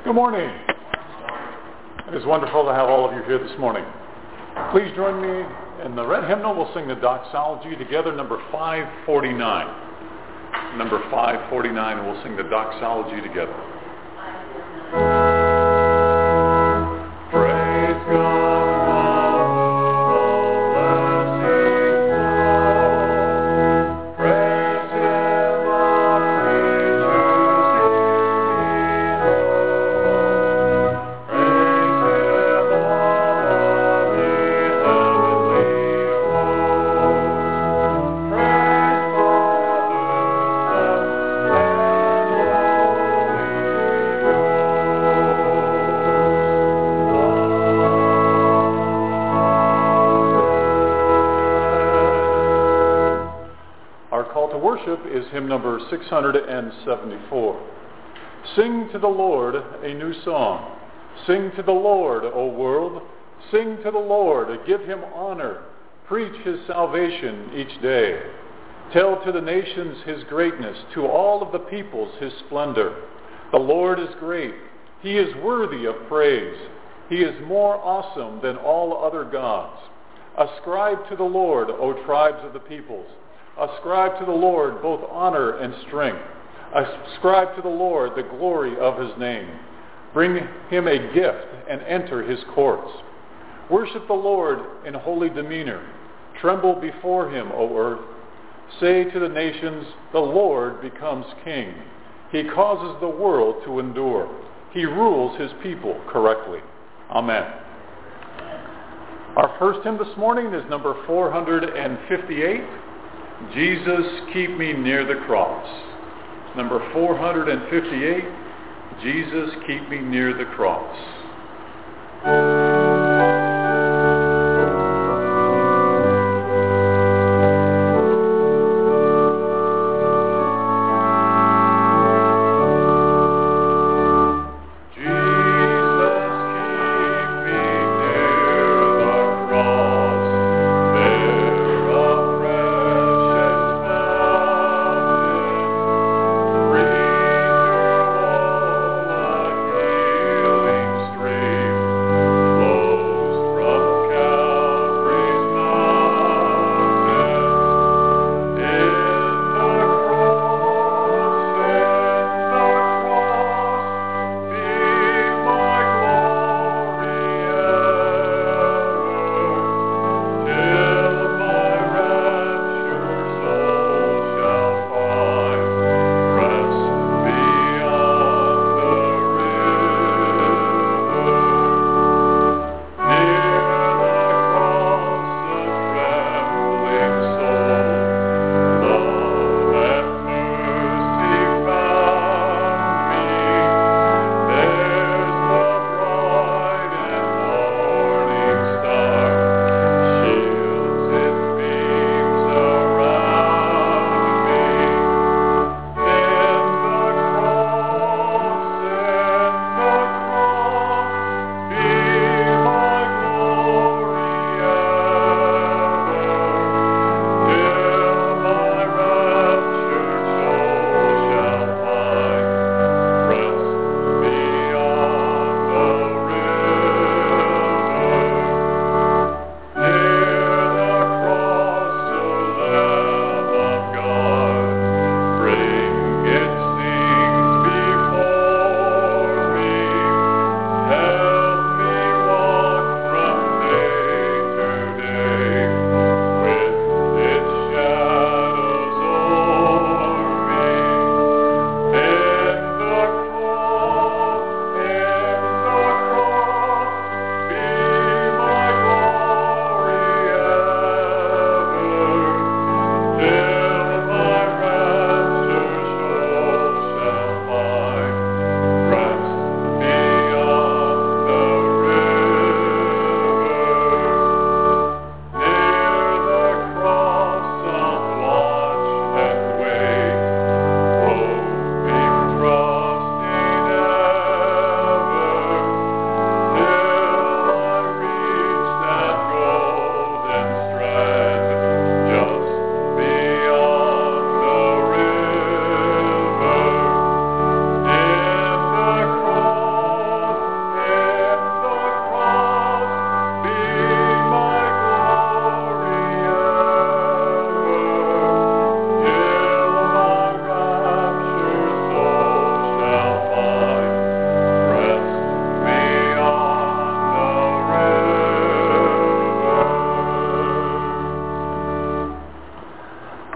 Good morning. It is wonderful to have all of you here this morning. Please join me in the red hymnal. We'll sing the doxology together, number 549. Number 549, and we'll sing the doxology together. Praise God. Is hymn number 674. Sing to the Lord a new song. Sing to the Lord, O world. Sing to the Lord, give him honor. Preach his salvation each day. Tell to the nations his greatness, to all of the peoples his splendor. The Lord is great. He is worthy of praise. He is more awesome than all other gods. Ascribe to the Lord, O tribes of the peoples. Ascribe to the Lord both honor and strength. Ascribe to the Lord the glory of his name. Bring him a gift and enter his courts. Worship the Lord in holy demeanor. Tremble before him, O earth. Say to the nations, the Lord becomes king. He causes the world to endure. He rules his people correctly. Amen. Our first hymn this morning is number 458. Jesus, keep me near the cross. Number 458, Jesus, keep me near the cross.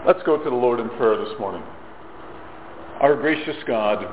Let's go to the Lord in prayer this morning. Our gracious God,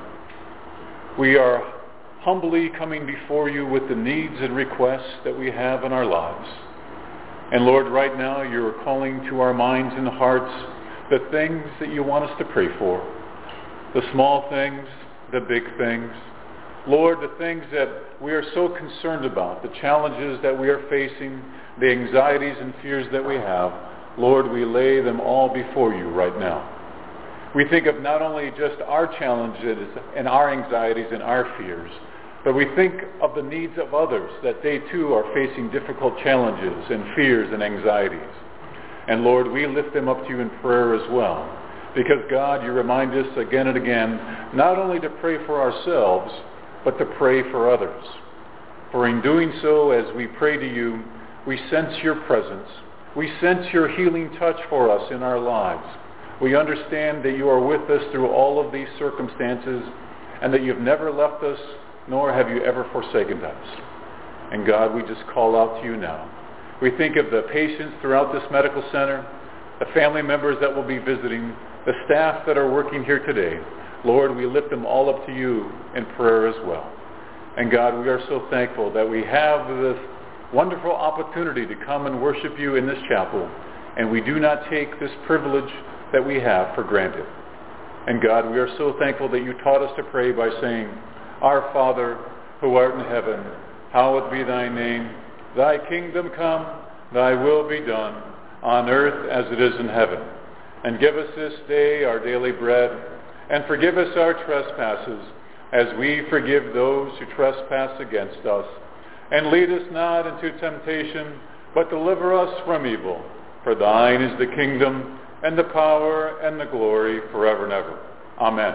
we are humbly coming before you with the needs and requests that we have in our lives. And Lord, right now you're calling to our minds and hearts the things that you want us to pray for. The small things, the big things. Lord, the things that we are so concerned about, the challenges that we are facing, the anxieties and fears that we have, Lord, we lay them all before you right now. We think of not only just our challenges and our anxieties and our fears, but we think of the needs of others, that they too are facing difficult challenges and fears and anxieties. And Lord, we lift them up to you in prayer as well. Because God, you remind us again and again, not only to pray for ourselves, but to pray for others. For in doing so, as we pray to you, we sense your presence. We sense your healing touch for us in our lives. We understand that you are with us through all of these circumstances and that you've never left us, nor have you ever forsaken us. And God, we just call out to you now. We think of the patients throughout this medical center, the family members that will be visiting, the staff that are working here today. Lord, we lift them all up to you in prayer as well. And God, we are so thankful that we have this wonderful opportunity to come and worship you in this chapel, and we do not take this privilege that we have for granted. And God, we are so thankful that you taught us to pray by saying, Our Father, who art in heaven, hallowed be thy name. Thy kingdom come, thy will be done, on earth as it is in heaven. And give us this day our daily bread, and forgive us our trespasses, as we forgive those who trespass against us. And lead us not into temptation, but deliver us from evil. For thine is the kingdom, and the power, and the glory, forever and ever. Amen.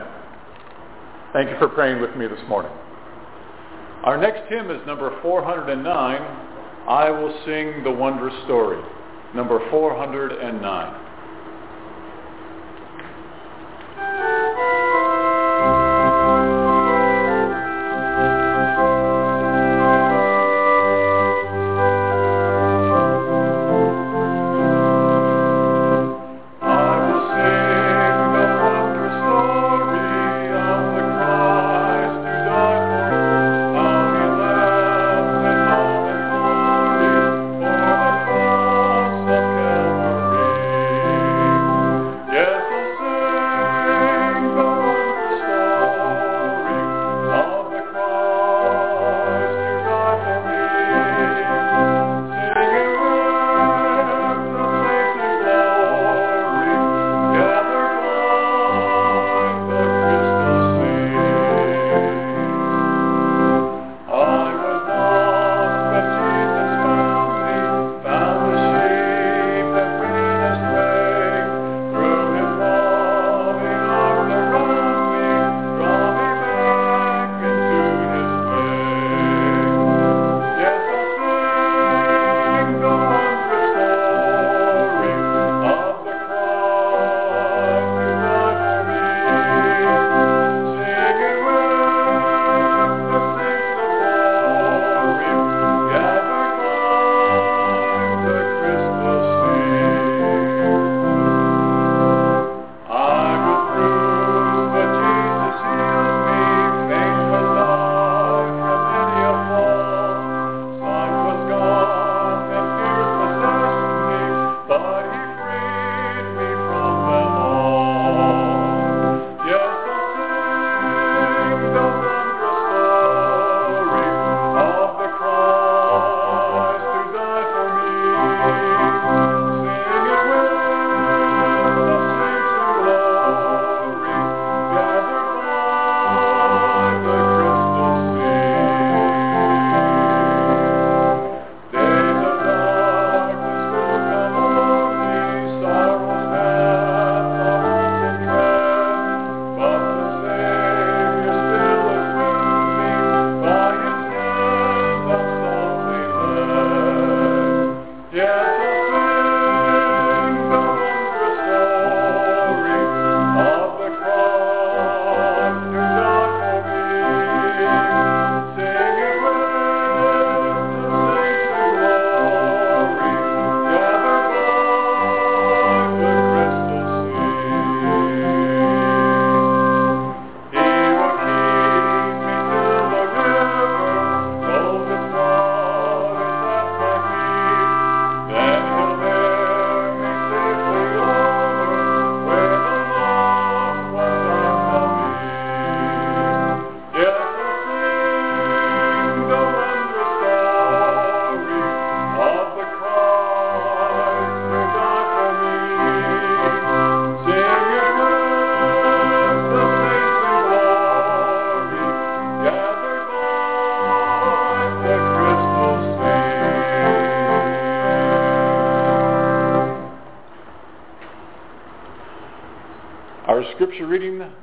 Thank you for praying with me this morning. Our next hymn is number 409, I Will Sing the Wondrous Story. Number 409.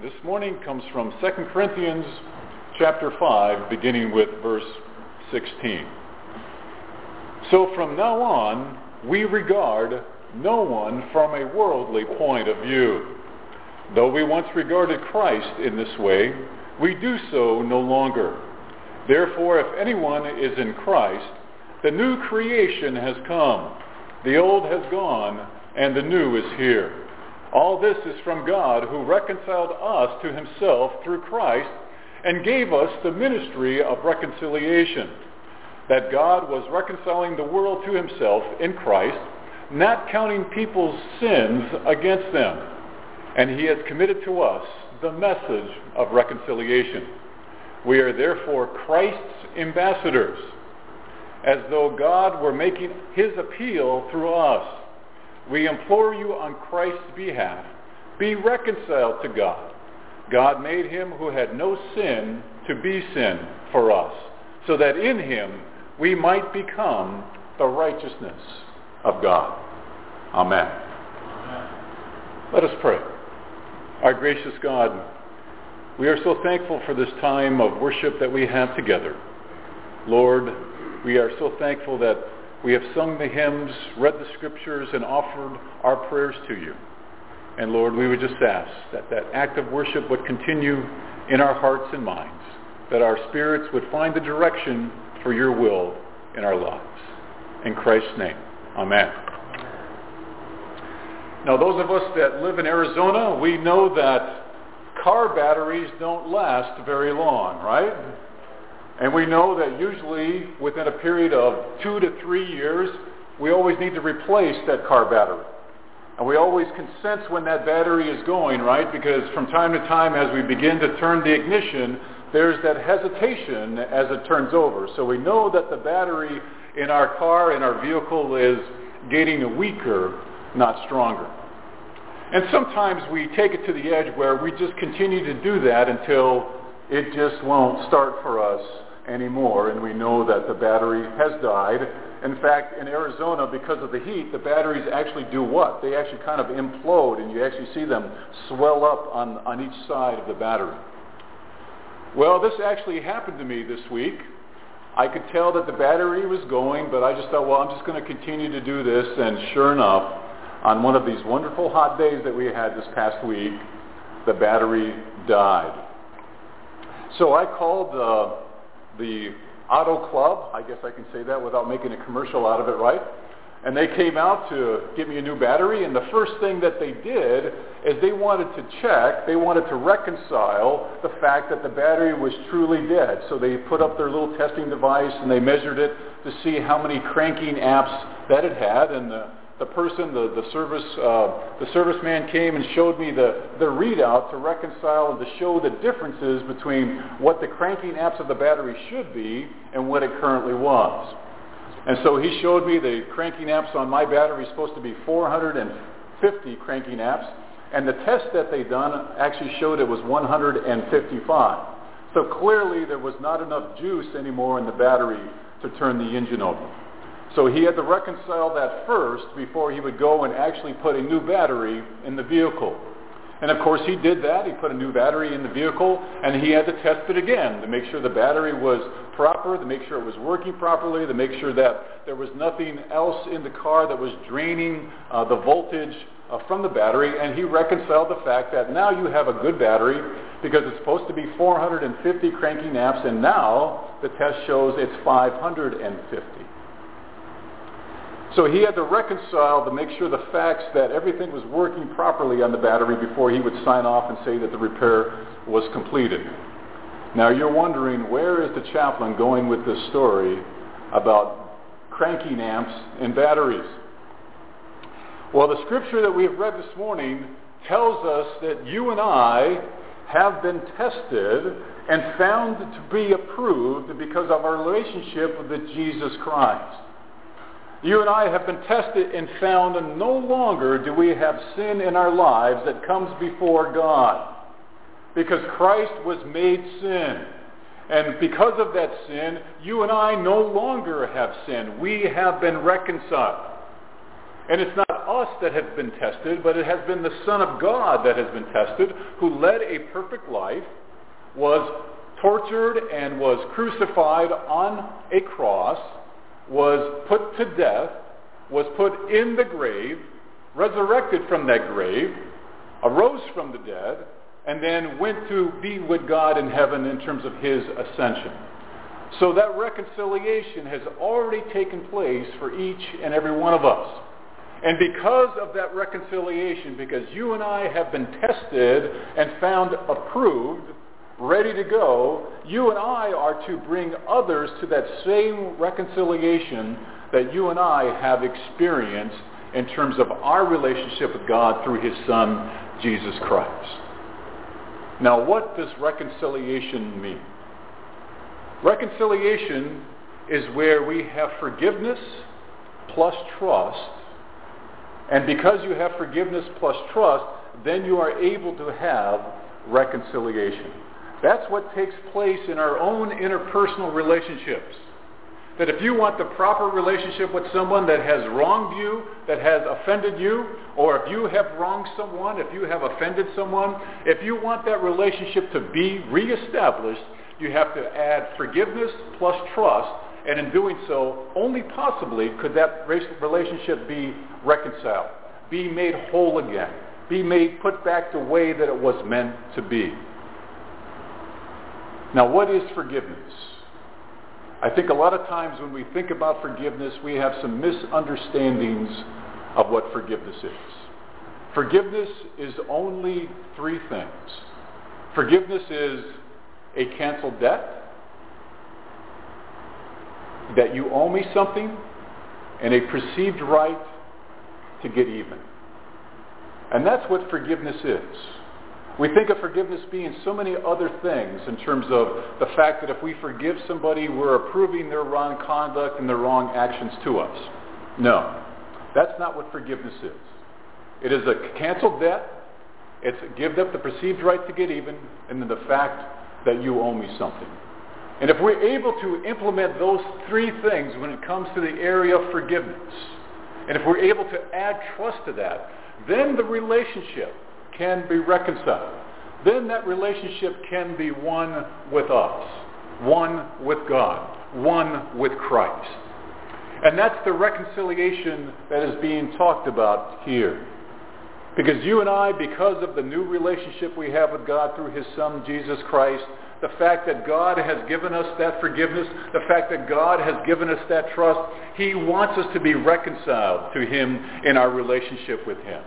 this morning comes from 2 Corinthians chapter 5, beginning with verse 16. So from now on, we regard no one from a worldly point of view. Though we once regarded Christ in this way, we do so no longer. Therefore, if anyone is in Christ, the new creation has come. The old has gone, and the new is here. All this is from God, who reconciled us to himself through Christ and gave us the ministry of reconciliation. That God was reconciling the world to himself in Christ, not counting people's sins against them. And he has committed to us the message of reconciliation. We are therefore Christ's ambassadors, as though God were making his appeal through us. We implore you on Christ's behalf, be reconciled to God. God made him who had no sin to be sin for us, so that in him we might become the righteousness of God. Amen. Let us pray. Our gracious God, we are so thankful for this time of worship that we have together. Lord, we are so thankful that we have sung the hymns, read the scriptures, and offered our prayers to you. And Lord, we would just ask that that act of worship would continue in our hearts and minds, that our spirits would find the direction for your will in our lives. In Christ's name, amen. Now, those of us that live in Arizona, we know that car batteries don't last very long, right? And we know that usually within a period of 2 to 3 years, we always need to replace that car battery. And we always can sense when that battery is going, right? Because from time to time, as we begin to turn the ignition, there's that hesitation as it turns over. So we know that the battery in our car, in our vehicle, is getting weaker, not stronger. And sometimes we take it to the edge where we just continue to do that until it just won't start for us anymore, and we know that the battery has died. In fact, in Arizona, because of the heat, the batteries actually do what? They actually kind of implode, and you actually see them swell up on each side of the battery. Well, this actually happened to me this week. I could tell that the battery was going, but I just thought, well, I'm just going to continue to do this, and sure enough, on one of these wonderful hot days that we had this past week, the battery died. So I called the Auto Club, I guess I can say that without making a commercial out of it, right? And they came out to give me a new battery, and the first thing that they did is they wanted to reconcile the fact that the battery was truly dead. So they put up their little testing device, and they measured it to see how many cranking amps that it had, and the serviceman came and showed me the readout to reconcile and to show the differences between what the cranking amps of the battery should be and what it currently was. And so he showed me the cranking amps on my battery is supposed to be 450 cranking amps, and the test that they done actually showed it was 155. So clearly there was not enough juice anymore in the battery to turn the engine over. So he had to reconcile that first before he would go and actually put a new battery in the vehicle. And of course he did that. He put a new battery in the vehicle, and he had to test it again to make sure the battery was proper, to make sure it was working properly, to make sure that there was nothing else in the car that was draining the voltage from the battery. And he reconciled the fact that now you have a good battery because it's supposed to be 450 cranking amps, and now the test shows it's 550. So he had to reconcile to make sure the facts that everything was working properly on the battery before he would sign off and say that the repair was completed. Now you're wondering, where is the chaplain going with this story about cranking amps and batteries? Well, the scripture that we have read this morning tells us that you and I have been tested and found to be approved because of our relationship with Jesus Christ. You and I have been tested and found that no longer do we have sin in our lives that comes before God, because Christ was made sin. And because of that sin, you and I no longer have sin. We have been reconciled. And it's not us that have been tested, but it has been the Son of God that has been tested, who led a perfect life, was tortured and was crucified on a cross, was put to death, was put in the grave, resurrected from that grave, arose from the dead, and then went to be with God in heaven in terms of his ascension. So that reconciliation has already taken place for each and every one of us. And because of that reconciliation, because you and I have been tested and found approved, ready to go, you and I are to bring others to that same reconciliation that you and I have experienced in terms of our relationship with God through his Son, Jesus Christ. Now, what does reconciliation mean? Reconciliation is where we have forgiveness plus trust. And because you have forgiveness plus trust, then you are able to have reconciliation. That's what takes place in our own interpersonal relationships. That if you want the proper relationship with someone that has wronged you, that has offended you, or if you have wronged someone, if you have offended someone, if you want that relationship to be reestablished, you have to add forgiveness plus trust, and in doing so, only possibly could that relationship be reconciled, be made whole again, be made put back the way that it was meant to be. Now, what is forgiveness? I think a lot of times when we think about forgiveness, we have some misunderstandings of what forgiveness is. Forgiveness is only three things. Forgiveness is a canceled debt, that you owe me something, and a perceived right to get even. And that's what forgiveness is. We think of forgiveness being so many other things in terms of the fact that if we forgive somebody, we're approving their wrong conduct and their wrong actions to us. No, that's not what forgiveness is. It is a canceled debt. It's give up the perceived right to get even, and then the fact that you owe me something. And if we're able to implement those three things when it comes to the area of forgiveness, and if we're able to add trust to that, then the relationship can be reconciled. Then that relationship can be one with us, one with God, one with Christ. And that's the reconciliation that is being talked about here. Because you and I, because of the new relationship we have with God through his Son, Jesus Christ, the fact that God has given us that forgiveness, the fact that God has given us that trust, he wants us to be reconciled to him in our relationship with him.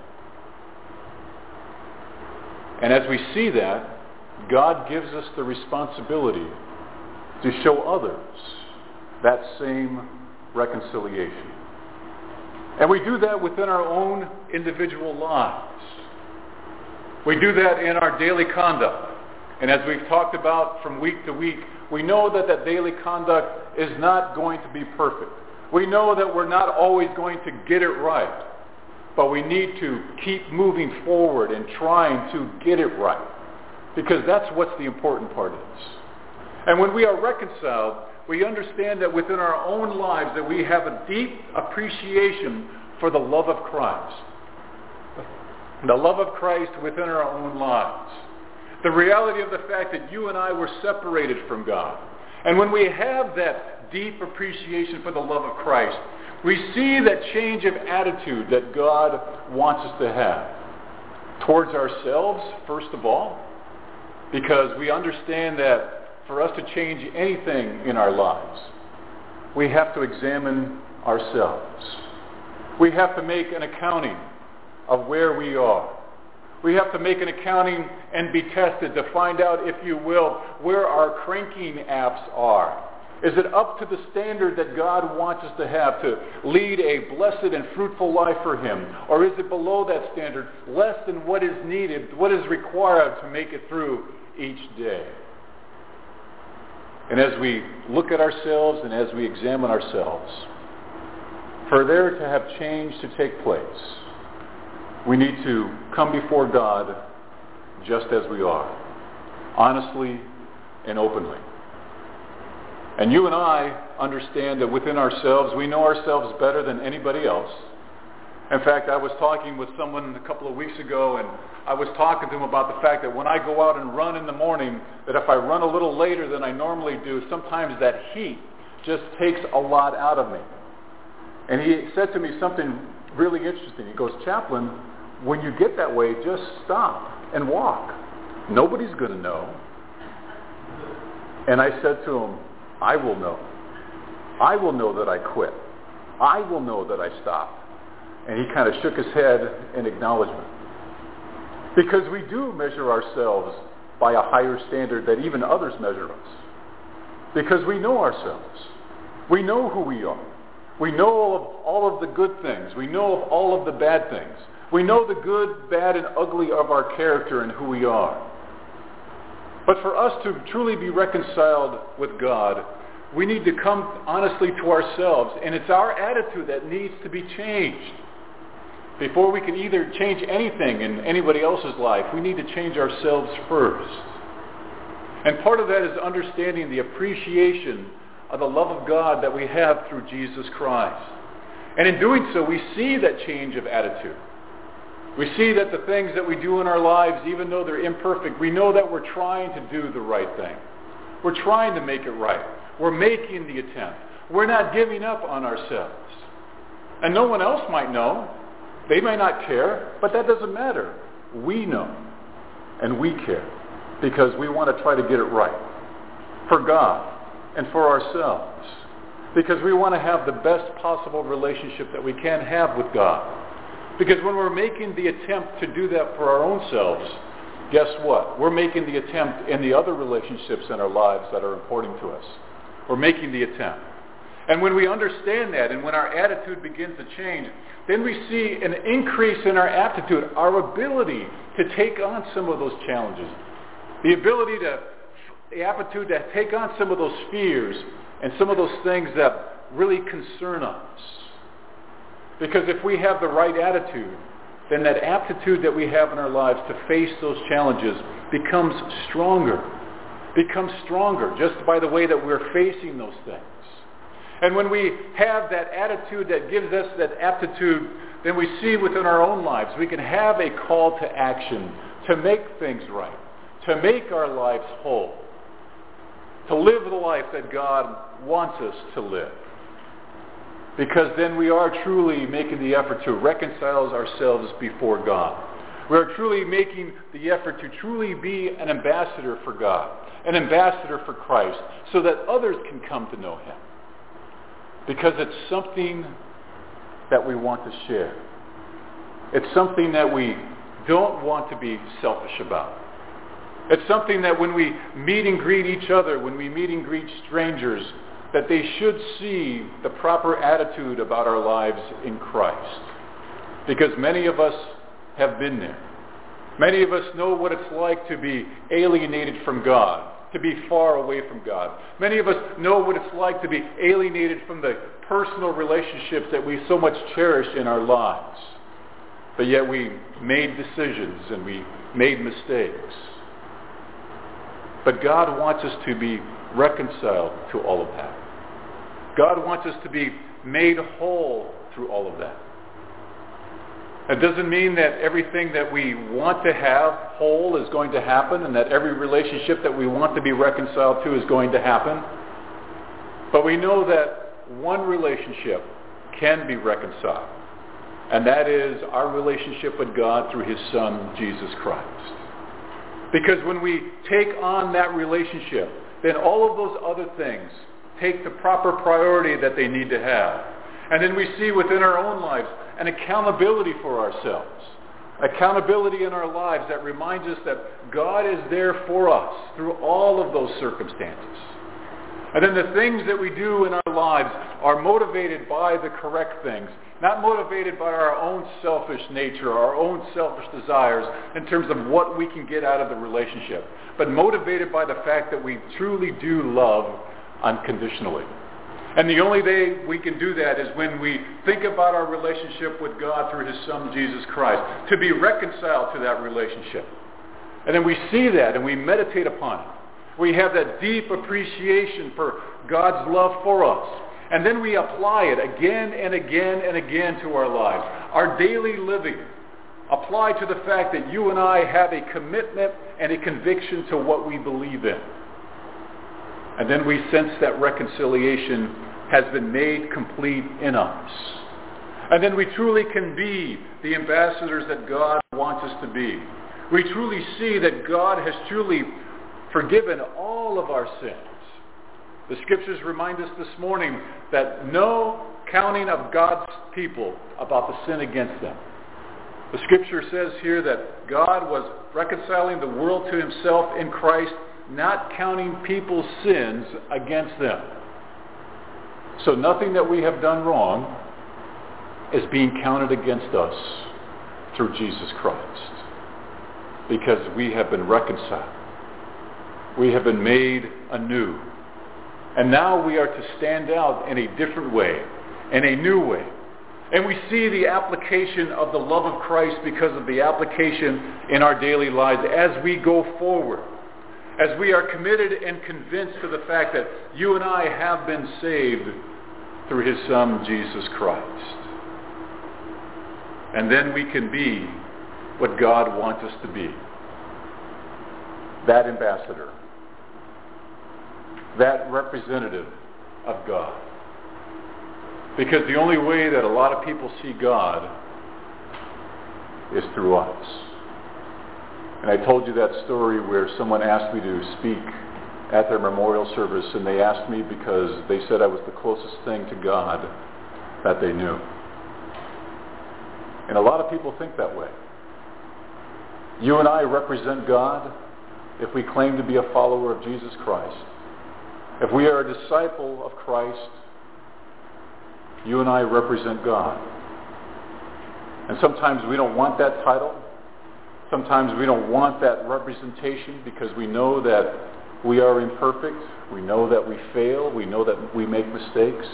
And as we see that, God gives us the responsibility to show others that same reconciliation. And we do that within our own individual lives. We do that in our daily conduct. And as we've talked about from week to week, we know that that daily conduct is not going to be perfect. We know that we're not always going to get it right. But we need to keep moving forward and trying to get it right. Because that's what the important part is. And when we are reconciled, we understand that within our own lives that we have a deep appreciation for the love of Christ. The love of Christ within our own lives. The reality of the fact that you and I were separated from God. And when we have that deep appreciation for the love of Christ, we see that change of attitude that God wants us to have towards ourselves, first of all, because we understand that for us to change anything in our lives, we have to examine ourselves. We have to make an accounting of where we are. We have to make an accounting and be tested to find out, if you will, where our cranking apps are. Is it up to the standard that God wants us to have to lead a blessed and fruitful life for him? Or is it below that standard, less than what is needed, what is required to make it through each day? And as we look at ourselves and as we examine ourselves, for there to have change to take place, we need to come before God just as we are, honestly and openly. And you and I understand that within ourselves, we know ourselves better than anybody else. In fact, I was talking with someone a couple of weeks ago, and I was talking to him about the fact that when I go out and run in the morning, that if I run a little later than I normally do, sometimes that heat just takes a lot out of me. And he said to me something really interesting. He goes, "Chaplain, when you get that way, just stop and walk. Nobody's going to know." And I said to him, "I will know. I will know that I quit. I will know that I stopped." And he kind of shook his head in acknowledgement. Because we do measure ourselves by a higher standard that even others measure us. Because we know ourselves. We know who we are. We know of all of the good things. We know of all of the bad things. We know the good, bad, and ugly of our character and who we are. But for us to truly be reconciled with God, we need to come honestly to ourselves, and it's our attitude that needs to be changed. Before we can either change anything in anybody else's life, we need to change ourselves first. And part of that is understanding the appreciation of the love of God that we have through Jesus Christ. And in doing so, we see that change of attitude. We see that the things that we do in our lives, even though they're imperfect, we know that we're trying to do the right thing. We're trying to make it right. We're making the attempt. We're not giving up on ourselves. And no one else might know. They may not care, but that doesn't matter. We know, and we care, because we want to try to get it right for God and for ourselves, because we want to have the best possible relationship that we can have with God. Because when we're making the attempt to do that for our own selves, guess what? We're making the attempt in the other relationships in our lives that are important to us. We're making the attempt. And when we understand that, and when our attitude begins to change, then we see an increase in our aptitude, our ability to take on some of those challenges, the aptitude to take on some of those fears and some of those things that really concern us. Because if we have the right attitude, then that aptitude that we have in our lives to face those challenges becomes stronger just by the way that we're facing those things. And when we have that attitude that gives us that aptitude, then we see within our own lives, we can have a call to action to make things right, to make our lives whole, to live the life that God wants us to live. Because then we are truly making the effort to reconcile ourselves before God. We are truly making the effort to truly be an ambassador for God, an ambassador for Christ, so that others can come to know Him. Because it's something that we want to share. It's something that we don't want to be selfish about. It's something that when we meet and greet each other, when we meet and greet strangers, that they should see the proper attitude about our lives in Christ. Because many of us have been there. Many of us know what it's like to be alienated from God, to be far away from God. Many of us know what it's like to be alienated from the personal relationships that we so much cherish in our lives. But yet we made decisions and we made mistakes. But God wants us to be reconciled to all of that. God wants us to be made whole through all of that. It doesn't mean that everything that we want to have whole is going to happen and that every relationship that we want to be reconciled to is going to happen. But we know that one relationship can be reconciled, and that is our relationship with God through His Son, Jesus Christ. Because when we take on that relationship, then all of those other things take the proper priority that they need to have. And then we see within our own lives an accountability for ourselves. Accountability in our lives that reminds us that God is there for us through all of those circumstances. And then the things that we do in our lives are motivated by the correct things, not motivated by our own selfish nature, our own selfish desires in terms of what we can get out of the relationship, but motivated by the fact that we truly do love unconditionally. And the only way we can do that is when we think about our relationship with God through His Son, Jesus Christ, to be reconciled to that relationship. And then we see that and we meditate upon it. We have that deep appreciation for God's love for us. And then we apply it again and again and again to our lives. our daily living apply to the fact that you and I have a commitment and a conviction to what we believe in. And then we sense that reconciliation has been made complete in us. And then we truly can be the ambassadors that God wants us to be. We truly see that God has truly forgiven all of our sins. The scriptures remind us this morning that no counting of God's people about the sin against them. The scripture says here that God was reconciling the world to himself in Christ, not counting people's sins against them. So nothing that we have done wrong is being counted against us through Jesus Christ, because we have been reconciled. We have been made anew. And now we are to stand out in a different way, in a new way. And we see the application of the love of Christ because of the application in our daily lives as we go forward, as we are committed and convinced to the fact that you and I have been saved through his Son, Jesus Christ. And then we can be what God wants us to be. That ambassador. That representative of God. Because the only way that a lot of people see God is through us. And I told you that story where someone asked me to speak at their memorial service, and they asked me because they said I was the closest thing to God that they knew. And a lot of people think that way. You and I represent God if we claim to be a follower of Jesus Christ. If we are a disciple of Christ, you and I represent God. And sometimes we don't want that title. Sometimes we don't want that representation because we know that we are imperfect. We know that we fail. We know that we make mistakes.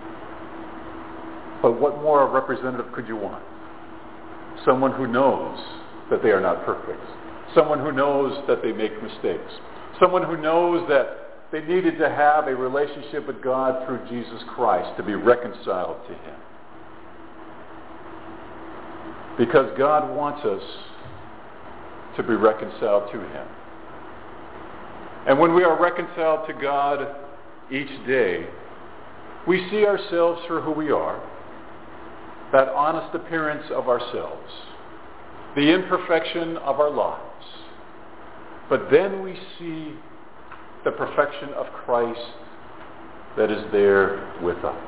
But what more a representative could you want? Someone who knows that they are not perfect. Someone who knows that they make mistakes. Someone who knows that they needed to have a relationship with God through Jesus Christ to be reconciled to him. Because God wants us to be reconciled to him. And when we are reconciled to God each day, we see ourselves for who we are, that honest appearance of ourselves, the imperfection of our lives. But then we see the perfection of Christ that is there with us.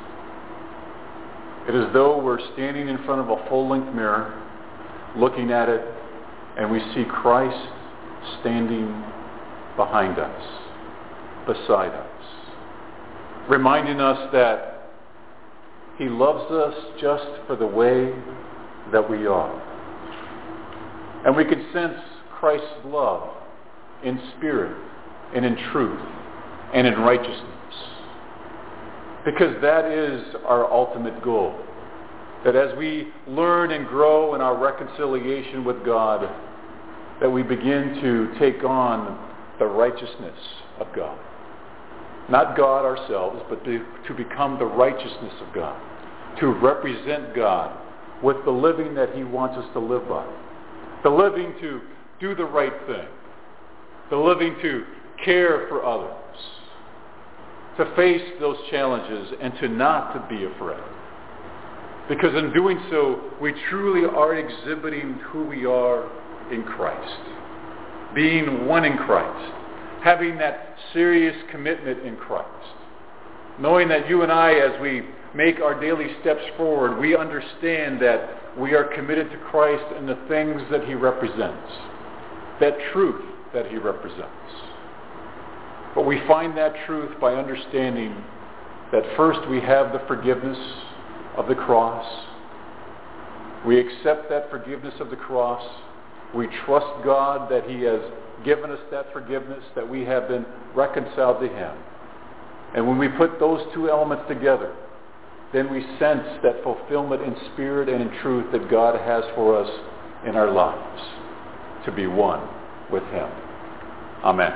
It is as though we're standing in front of a full-length mirror, looking at it, and we see Christ standing behind us, beside us, reminding us that he loves us just for the way that we are. And we can sense Christ's love in spirit and in truth and in righteousness. Because that is our ultimate goal. That as we learn and grow in our reconciliation with God, that we begin to take on the righteousness of God. Not God ourselves, but to become the righteousness of God. To represent God with the living that he wants us to live by. The living to do the right thing. The living to care for others. To face those challenges and to not to be afraid. Because in doing so, we truly are exhibiting who we are in Christ. Being one in Christ. Having that serious commitment in Christ. Knowing that you and I, as we make our daily steps forward, we understand that we are committed to Christ and the things that he represents. That truth that he represents. But we find that truth by understanding that first we have the forgiveness of the cross. We accept that forgiveness of the cross. We trust God that he has given us that forgiveness, that we have been reconciled to him. And when we put those two elements together, then we sense that fulfillment in spirit and in truth that God has for us in our lives, to be one with him. Amen.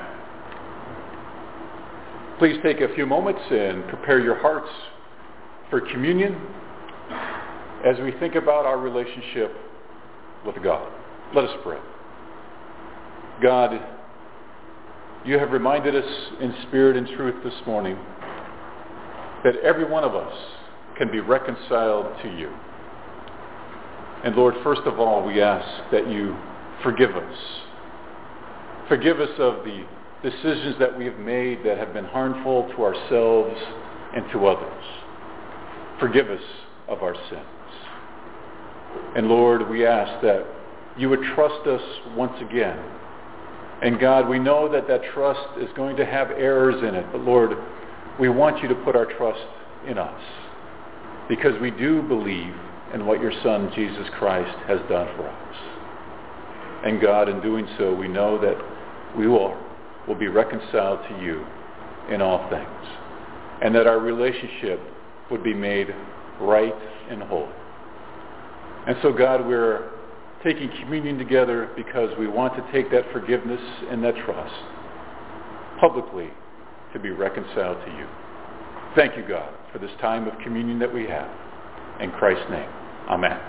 Please take a few moments and prepare your hearts for communion. as we think about our relationship with God. Let us pray. God, you have reminded us in spirit and truth this morning that every one of us can be reconciled to you. And Lord, first of all, we ask that you forgive us. Forgive us of the decisions that we have made that have been harmful to ourselves and to others. Forgive us of our sins. And Lord, we ask that you would trust us once again. And God, we know that that trust is going to have errors in it. But Lord, we want you to put our trust in us, because we do believe in what your Son, Jesus Christ, has done for us. And God, in doing so, we know that we will be reconciled to you in all things, and that our relationship would be made right and whole. And so, God, we're taking communion together because we want to take that forgiveness and that trust publicly to be reconciled to you. Thank you, God, for this time of communion that we have. In Christ's name, amen.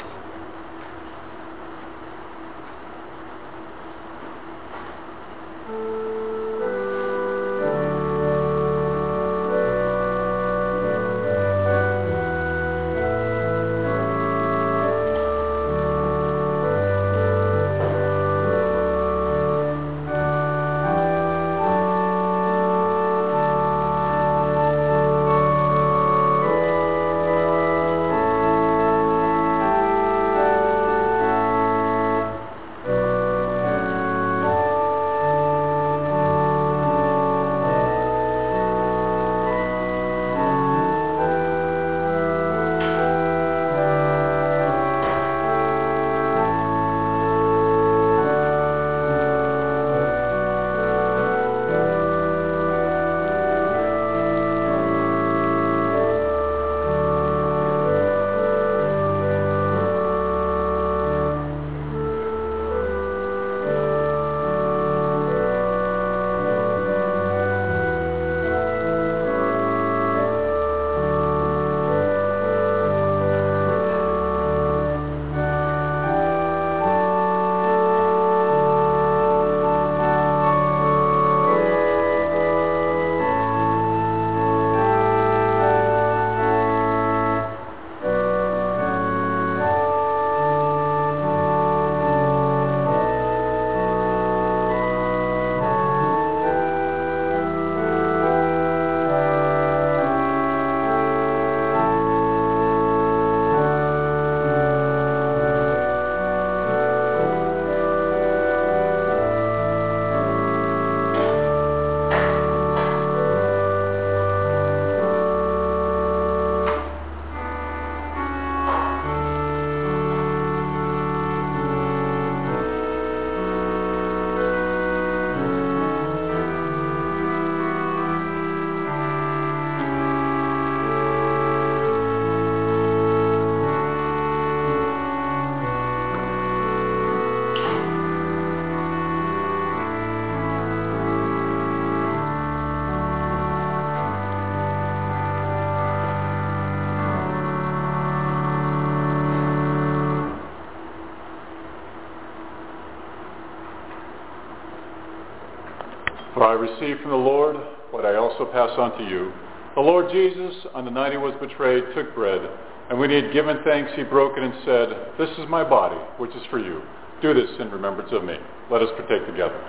For I received from the Lord what I also pass on to you. The Lord Jesus, on the night he was betrayed, took bread, and when he had given thanks, he broke it and said, "This is my body, which is for you. Do this in remembrance of me." Let us partake together.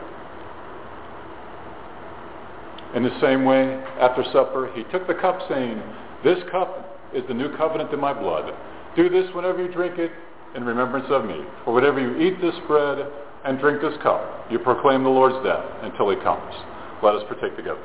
In the same way, after supper, he took the cup, saying, "This cup is the new covenant in my blood. Do this whenever you drink it in remembrance of me. For whenever you eat this bread and drink this cup, you proclaim the Lord's death until he comes." Let us partake together.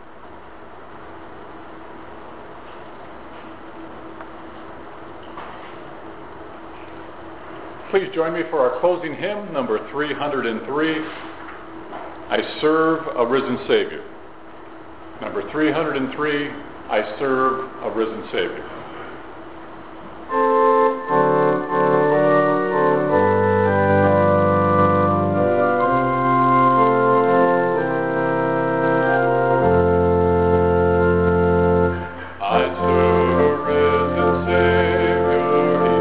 Please join me for our closing hymn, number 303, "I Serve a Risen Savior." Number 303, "I Serve a Risen Savior." I serve a risen Savior.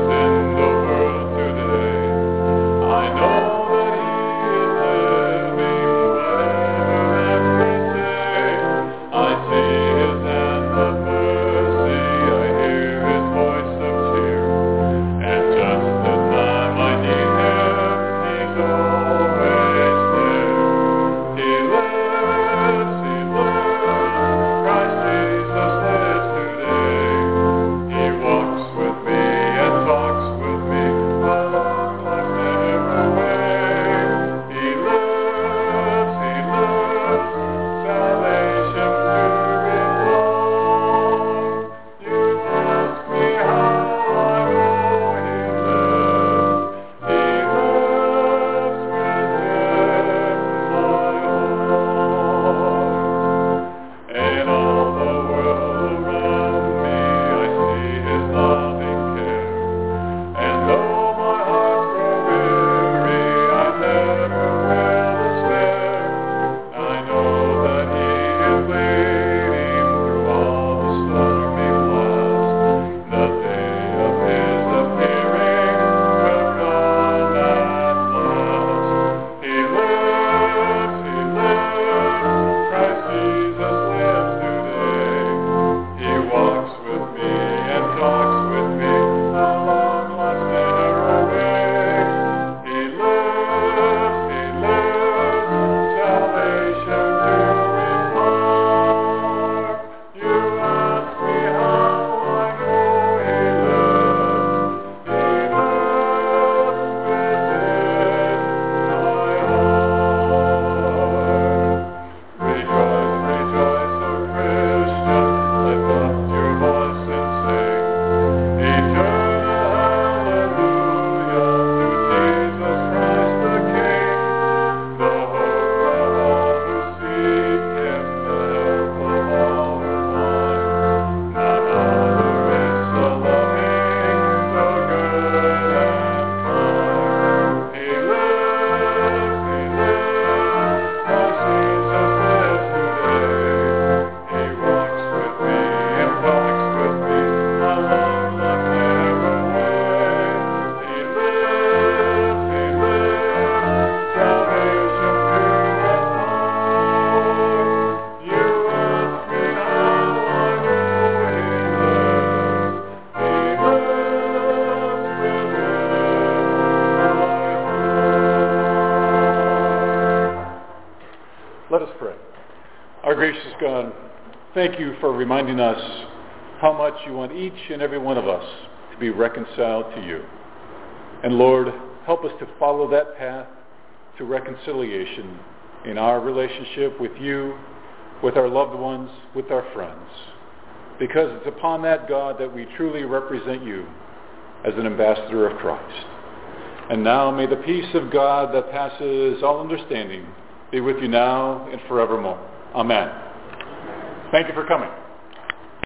Our gracious God, thank you for reminding us how much you want each and every one of us to be reconciled to you. And Lord, help us to follow that path to reconciliation in our relationship with you, with our loved ones, with our friends. Because it's upon that, God, that we truly represent you as an ambassador of Christ. And now may the peace of God that passes all understanding be with you now and forevermore. Amen. Thank you for coming.